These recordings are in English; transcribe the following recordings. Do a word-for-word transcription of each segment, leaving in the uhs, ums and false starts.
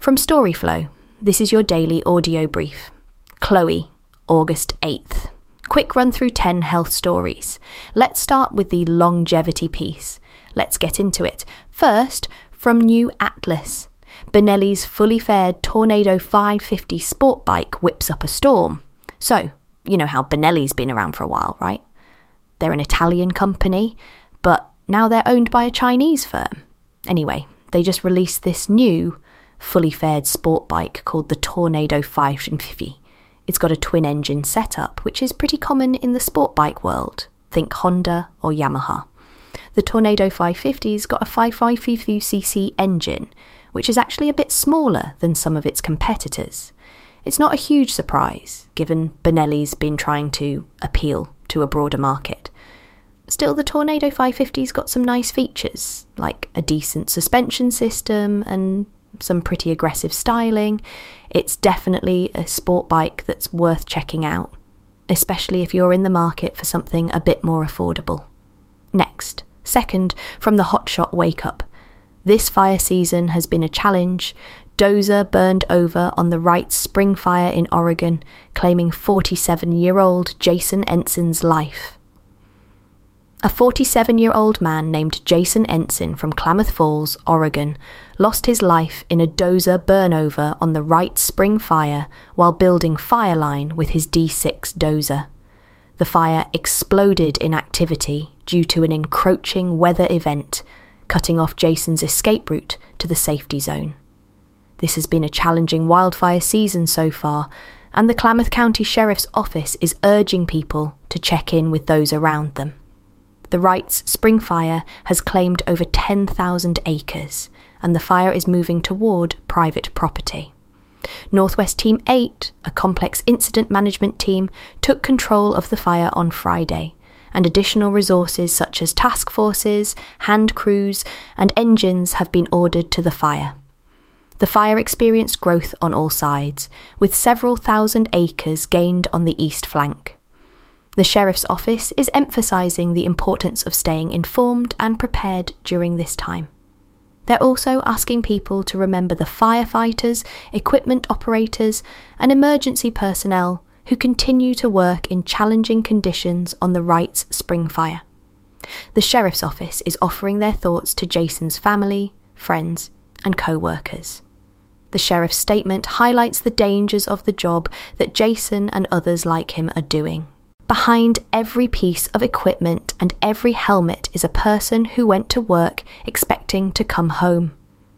From Storyflow, this is your daily audio brief. Chloe, August eighth. Quick run through ten health stories. Let's start with the longevity piece. Let's get into it. First, from New Atlas. Benelli's fully fared Tornado five fifty sport bike whips up a storm. So, you know how Benelli's been around for a while, right? They're an Italian company, but now they're owned by a Chinese firm. Anyway, they just released this new fully fared sport bike called the Tornado five fifty. It's got a twin-engine setup, which is pretty common in the sport bike world. Think Honda or Yamaha. The Tornado five fifty's got a five fifty c c engine, which is actually a bit smaller than some of its competitors. It's not a huge surprise, given Benelli's been trying to appeal to a broader market. Still, the Tornado five fifty's got some nice features, like a decent suspension system and some pretty aggressive styling. It's definitely a sport bike that's worth checking out, especially if you're in the market for something a bit more affordable. Next, second, from the Hotshot Wake Up. This fire season has been a challenge. Dozer burned over on the Wright's Spring Fire in Oregon, claiming forty-seven-year-old Jason Ensign's life. A forty-seven-year-old man named Jason Ensign from Klamath Falls, Oregon, lost his life in a dozer burnover on the Wright Spring Fire while building Fireline with his D six dozer. The fire exploded in activity due to an encroaching weather event, cutting off Jason's escape route to the safety zone. This has been a challenging wildfire season so far, and the Klamath County Sheriff's Office is urging people to check in with those around them. The Wright's Spring Fire has claimed over ten thousand acres, and the fire is moving toward private property. Northwest Team eight, a complex incident management team, took control of the fire on Friday, and additional resources such as task forces, hand crews, and engines have been ordered to the fire. The fire experienced growth on all sides, with several thousand acres gained on the east flank. The Sheriff's Office is emphasising the importance of staying informed and prepared during this time. They're also asking people to remember the firefighters, equipment operators, and emergency personnel who continue to work in challenging conditions on the Wright's Spring Fire. The Sheriff's Office is offering their thoughts to Jason's family, friends, and co-workers. The Sheriff's statement highlights the dangers of the job that Jason and others like him are doing. Behind every piece of equipment and every helmet is a person who went to work expecting to come home.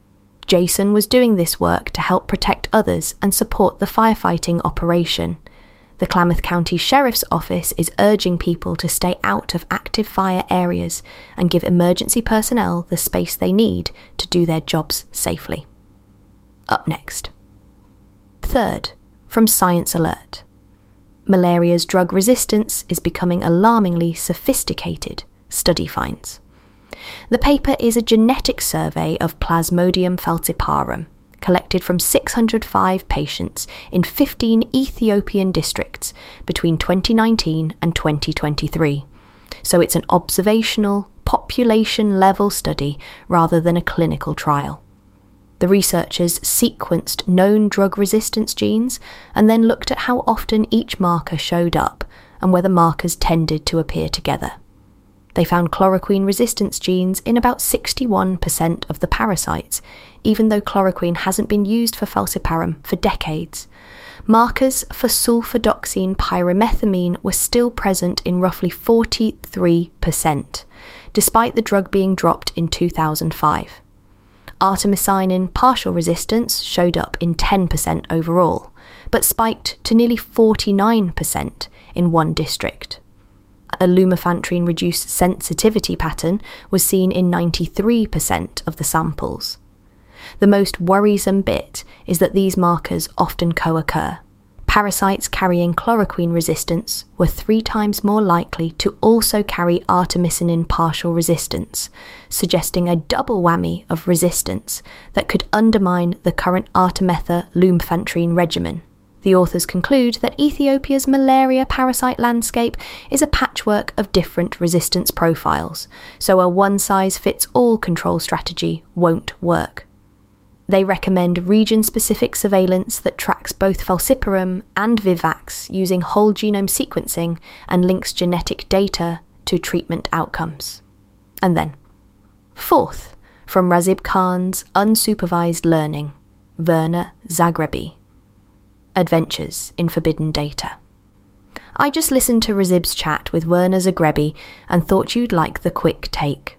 Jason was doing this work to help protect others and support the firefighting operation. The Klamath County Sheriff's Office is urging people to stay out of active fire areas and give emergency personnel the space they need to do their jobs safely. Up next. Third, from Science Alert. Malaria's drug resistance is becoming alarmingly sophisticated, study finds. The paper is a genetic survey of Plasmodium falciparum, collected from six hundred five patients in fifteen Ethiopian districts between twenty nineteen and twenty twenty-three. So it's an observational, population-level study rather than a clinical trial. The researchers sequenced known drug resistance genes and then looked at how often each marker showed up and whether markers tended to appear together. They found chloroquine resistance genes in about sixty-one percent of the parasites, even though chloroquine hasn't been used for falciparum for decades. Markers for sulfadoxine pyrimethamine were still present in roughly forty-three percent, despite the drug being dropped in two thousand five. Artemisinin partial resistance showed up in ten percent overall, but spiked to nearly forty-nine percent in one district. A lumefantrine reduced sensitivity pattern was seen in ninety-three percent of the samples. The most worrisome bit is that these markers often co-occur. Parasites carrying chloroquine resistance were three times more likely to also carry artemisinin partial resistance, suggesting a double whammy of resistance that could undermine the current artemether-lumefantrine regimen. The authors conclude that Ethiopia's malaria parasite landscape is a patchwork of different resistance profiles, so a one-size-fits-all control strategy won't work. They recommend region-specific surveillance that tracks both falciparum and Vivax using whole genome sequencing and links genetic data to treatment outcomes. And then, fourth, from Razib Khan's Unsupervised Learning, Werner Zagrebi, Adventures in Forbidden Data. I just listened to Razib's chat with Werner Zagrebi and thought you'd like the quick take.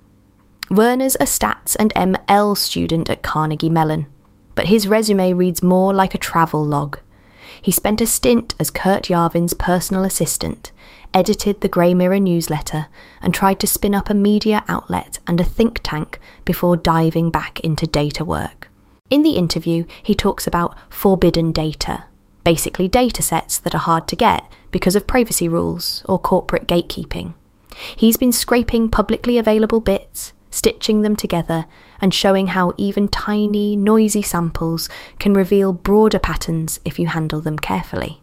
Werner's a stats and M L student at Carnegie Mellon, but his resume reads more like a travel log. He spent a stint as Kurt Yarvin's personal assistant, edited the Grey Mirror newsletter, and tried to spin up a media outlet and a think tank before diving back into data work. In the interview, he talks about forbidden data, basically data sets that are hard to get because of privacy rules or corporate gatekeeping. He's been scraping publicly available bits, stitching them together, and showing how even tiny, noisy samples can reveal broader patterns if you handle them carefully.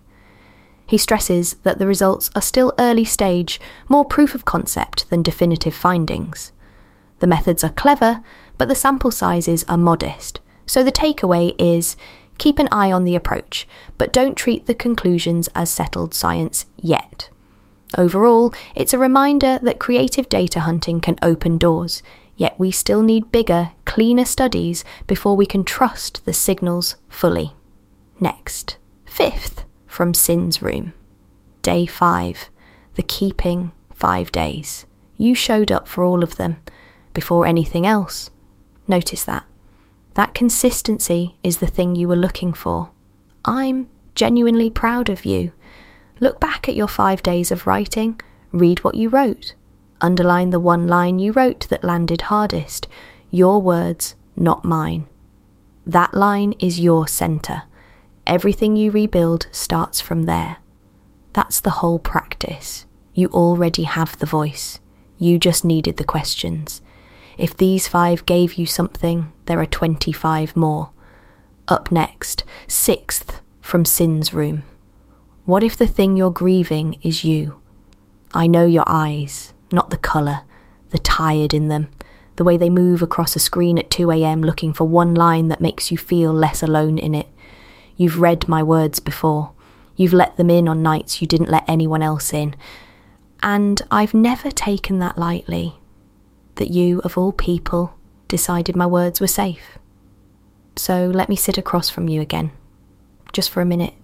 He stresses that the results are still early stage, more proof of concept than definitive findings. The methods are clever, but the sample sizes are modest, so the takeaway is keep an eye on the approach, but don't treat the conclusions as settled science yet. Overall, it's a reminder that creative data hunting can open doors, yet we still need bigger, cleaner studies before we can trust the signals fully. Next, fifth, from Sin's Room. Day five, the keeping five days. You showed up for all of them, before anything else. Notice that. That consistency is the thing you were looking for. I'm genuinely proud of you. Look back at your five days of writing, read what you wrote. Underline the one line you wrote that landed hardest. Your words, not mine. That line is your centre. Everything you rebuild starts from there. That's the whole practice. You already have the voice. You just needed the questions. If these five gave you something, there are twenty-five more. Up next, sixth, from Sin's Room. What if the thing you're grieving is you? I know your eyes, not the colour, the tired in them, the way they move across a screen at two a.m. looking for one line that makes you feel less alone in it. You've read my words before. You've let them in on nights you didn't let anyone else in. And I've never taken that lightly, that you, of all people, decided my words were safe. So let me sit across from you again, just for a minute.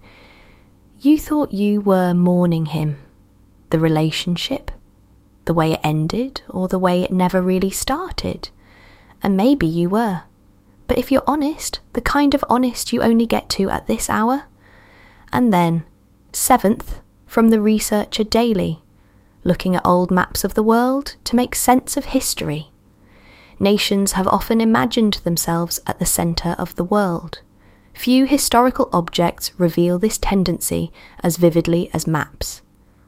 You thought you were mourning him, the relationship, the way it ended, or the way it never really started. And maybe you were. But if you're honest, the kind of honest you only get to at this hour. And then, seventh, from the Researcher Daily, looking at old maps of the world to make sense of history. Nations have often imagined themselves at the centre of the world. Few historical objects reveal this tendency as vividly as maps.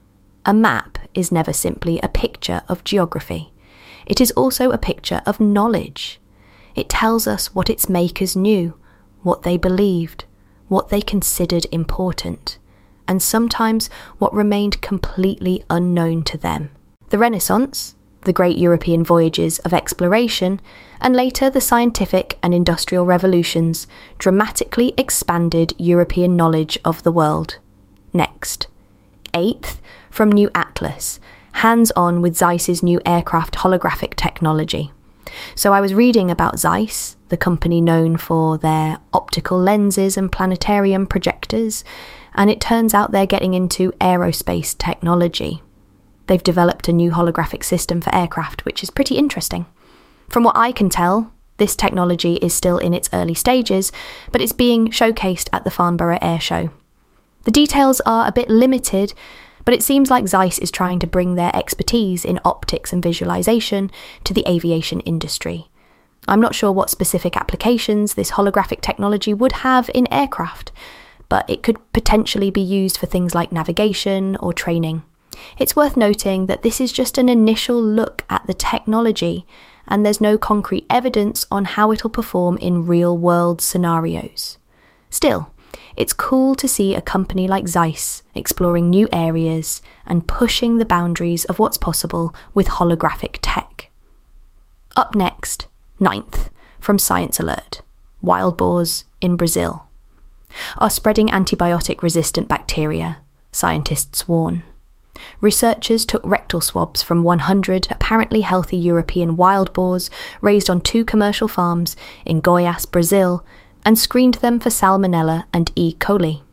A map is never simply a picture of geography. It is also a picture of knowledge. It tells us what its makers knew, what they believed, what they considered important, and sometimes what remained completely unknown to them. The Renaissance, the great European voyages of exploration, and later the scientific and industrial revolutions dramatically expanded European knowledge of the world. Next. Eighth, from New Atlas, hands-on with Zeiss's new aircraft holographic technology. So I was reading about Zeiss, the company known for their optical lenses and planetarium projectors, and it turns out they're getting into aerospace technology. They've developed a new holographic system for aircraft, which is pretty interesting. From what I can tell, this technology is still in its early stages, but it's being showcased at the Farnborough Air Show. The details are a bit limited, but it seems like Zeiss is trying to bring their expertise in optics and visualization to the aviation industry. I'm not sure what specific applications this holographic technology would have in aircraft, but it could potentially be used for things like navigation or training. It's worth noting that this is just an initial look at the technology, and there's no concrete evidence on how it'll perform in real-world scenarios. Still, it's cool to see a company like Zeiss exploring new areas and pushing the boundaries of what's possible with holographic tech. Up next, ninth, from Science Alert, wild boars in Brazil, are spreading antibiotic-resistant bacteria, scientists warn. Researchers took rectal swabs from one hundred apparently healthy European wild boars raised on two commercial farms in Goiás, Brazil, and screened them for Salmonella and E. coli.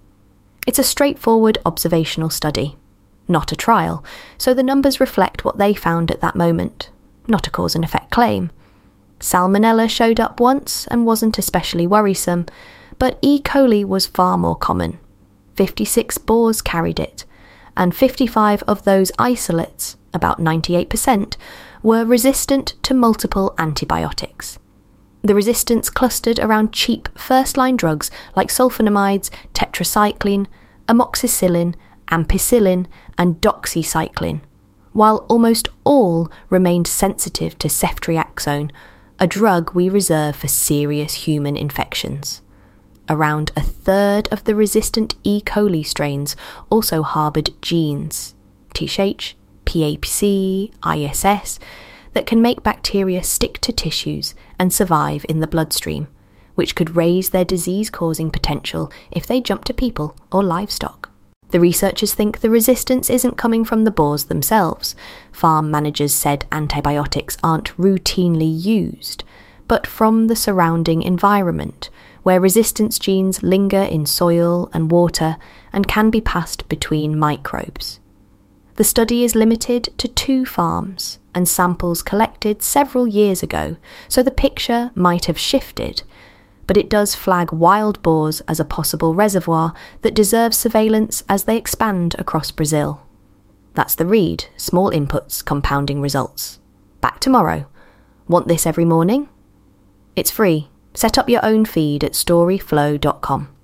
It's a straightforward observational study, not a trial, so the numbers reflect what they found at that moment, not a cause and effect claim. Salmonella showed up once and wasn't especially worrisome, but E. coli was far more common. fifty-six boars carried it, and fifty-five of those isolates, about ninety-eight percent, were resistant to multiple antibiotics. The resistance clustered around cheap first-line drugs like sulfonamides, tetracycline, amoxicillin, ampicillin, and doxycycline, while almost all remained sensitive to ceftriaxone, a drug we reserve for serious human infections. Around a third of the resistant E. coli strains also harboured genes, T S H, P A C, I S S, that can make bacteria stick to tissues and survive in the bloodstream, which could raise their disease-causing potential if they jump to people or livestock. The researchers think the resistance isn't coming from the boars themselves. Farm managers said antibiotics aren't routinely used, but from the surrounding environment, where resistance genes linger in soil and water and can be passed between microbes. The study is limited to two farms and samples collected several years ago, so the picture might have shifted, but it does flag wild boars as a possible reservoir that deserves surveillance as they expand across Brazil. That's the read, small inputs, compounding results. Back tomorrow. Want this every morning? It's free. Set up your own feed at storyflow dot com.